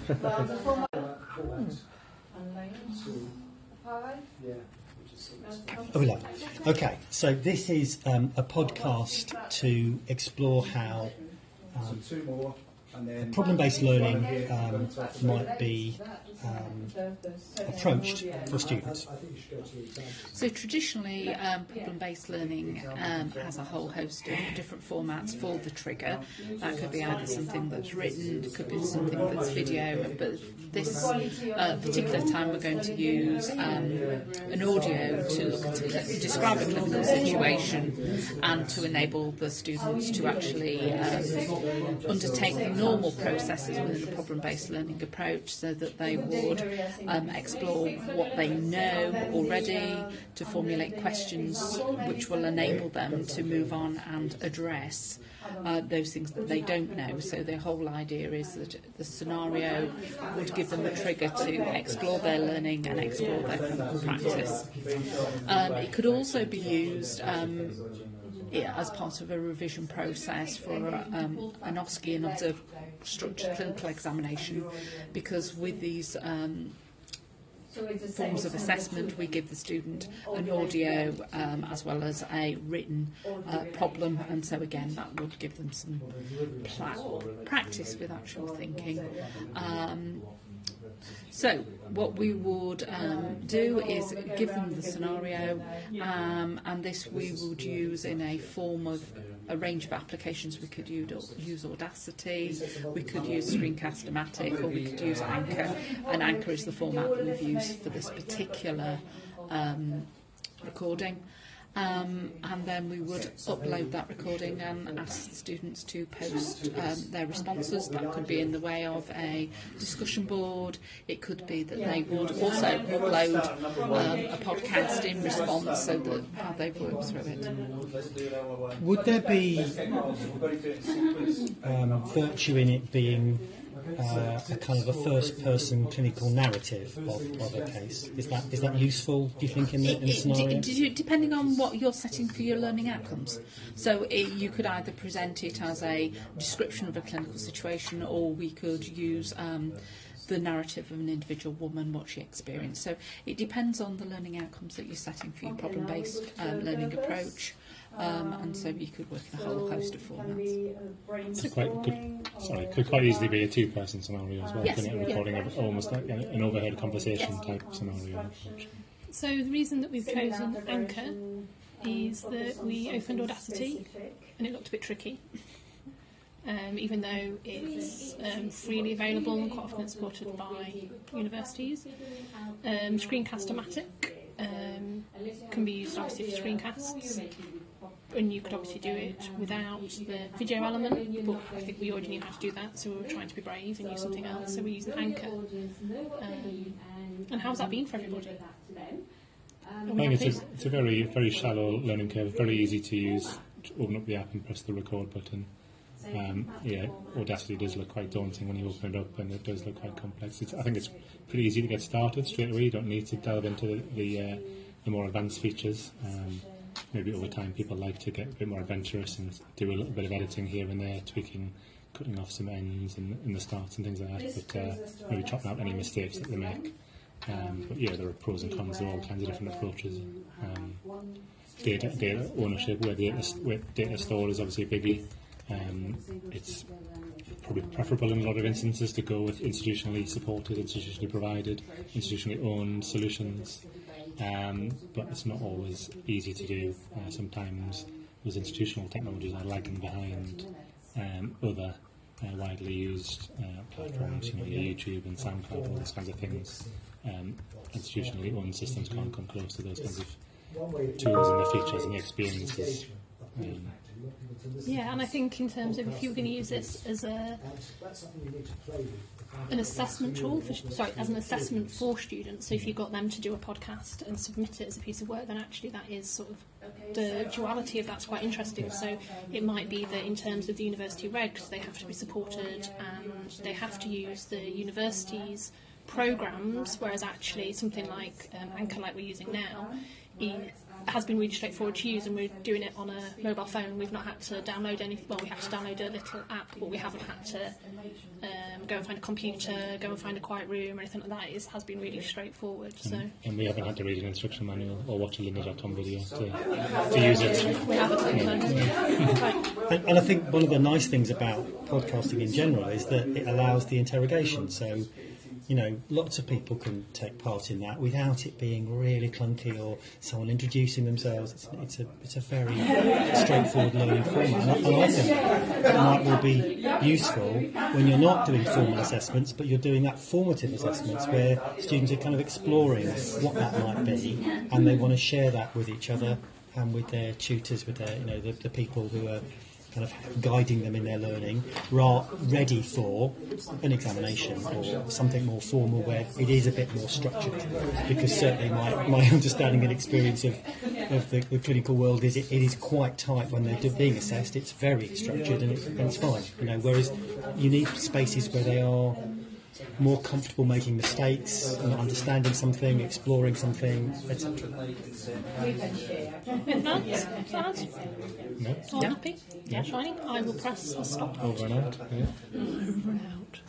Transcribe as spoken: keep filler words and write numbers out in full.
Oh, we love it. Okay, so this is um, a podcast to explore how um, problem-based learning um, might be um, approached for students. So traditionally, um, problem-based learning um, has a whole host of different formats for the trigger. That could be either something that's written, it could be something that's video, but this uh, particular time we're going to use um, an audio to look at a, describe a clinical situation and to enable the students to actually um, undertake the normal processes within a problem-based learning approach, so that they would um, explore what they know already, to formulate questions which will enable them to move on and address uh, those things that they don't know. So the whole idea is that the scenario would give them a trigger to explore their learning and explore their clinical practice. Um, it could also be used um, as part of a revision process for um, an O S C E, an observed structured clinical examination, because with these um, forms of assessment we give the student an audio um, as well as a written uh, problem, and so again that would give them some pla- practice with actual thinking. Um, So what we would um, do is give them the scenario, um, and this we would use in a form of a range of applications. We could use, use Audacity, we could use Screencast-O-Matic, or we could use Anchor, and Anchor is the format that we've used for this particular um, recording. Um, and then we would upload that recording and ask the students to post um, their responses. That could be in the way of a discussion board. It could be that they would also upload um, a podcast in response, so that how they work through it. Would there be um, virtue in it being Uh, a kind of a first-person clinical narrative of, of a case? Is that is that useful, do you think, in the, in the scenario? It, it, depending on what you're setting for your learning outcomes. So it, you could either present it as a description of a clinical situation, or we could use um, the narrative of an individual woman, what she experienced. So it depends on the learning outcomes that you're setting for your problem-based um, learning approach. Um, and so you could work in a whole host of formats. So quite could, sorry, could quite easily be a two-person scenario as well, yes, couldn't it? Recording yeah. of almost like an overheard conversation type scenario. So the reason that we've chosen Anchor is that we opened Audacity and it looked a bit tricky. Um, even though it's um, freely available and quite often it's supported by universities. Um, Screencast-O-Matic um, can be used obviously for screencasts, and you could obviously do it without the video element, but I think we already knew how to do that, so we were trying to be brave and use something else, so we're using Anchor. Um, and how's that been for everybody? I think it's a, it's a very very shallow learning curve, very easy to use. Open up the app and press the record button. Um, yeah, Audacity does look quite daunting when you open it up, and it does look quite complex. It's, I think it's pretty easy to get started straight away. You don't need to delve into the the, uh, the more advanced features. Um, maybe over time people like to get a bit more adventurous and do a little bit of editing here and there, tweaking, cutting off some ends in, in the starts and things like that, but uh, maybe chopping out any mistakes that they make. Um, but yeah, there are pros and cons to all kinds of different approaches. Um, data, data ownership, where data, where data stored is obviously a biggie. Um, it's probably preferable in a lot of instances to go with institutionally supported, institutionally provided, institutionally owned solutions. Um, but it's not always easy to do. Uh, sometimes those institutional technologies are lagging behind um, other uh, widely used uh, platforms, you know, your YouTube and SoundCloud, all those kinds of things. Um, institutionally owned systems can't come close to those kinds of tools and the features and the experiences. Um, Yeah, and I think in terms of if you were going to use this as a an assessment tool, for, sorry, as an assessment for students, so if you got them to do a podcast and submit it as a piece of work, then actually that is sort of the duality of that's quite interesting. So it might be that in terms of the university regs, they have to be supported and they have to use the university's programmes, whereas actually something like um, Anchor, like we're using now, it has been really straightforward to use, and we're doing it on a mobile phone. We've not had to download any. Well, we have to download a little app, but we haven't had to um, go and find a computer, go and find a quiet room, or anything like that. It has been really straightforward. So. And, and we haven't had to read an instruction manual or watch a Lynda dot com video to, to use it. We haven't. Yeah. No. Right. And, and I think one of the nice things about podcasting in general is that it allows the interrogation. So, you know, lots of people can take part in that without it being really clunky or someone introducing themselves. It's, it's a it's a very straightforward learning format, and I, and I think that will be useful when you're not doing formal assessments, but you're doing that formative assessments where students are kind of exploring what that might be, and they want to share that with each other and with their tutors, with their, you know, the, the people who are kind of guiding them in their learning, ra- ready for an examination or something more formal where it is a bit more structured. Because certainly my, my understanding and experience of, of the, the clinical world is it, it is quite tight when they're being assessed. It's very structured and, it, and it's fine. You know, whereas you need spaces where they are more comfortable making mistakes, not understanding something, exploring something, et cetera. Anything else? Plans? No? All happy? Yeah, shining. I will press the stop. Over and out. Yeah. Over and out.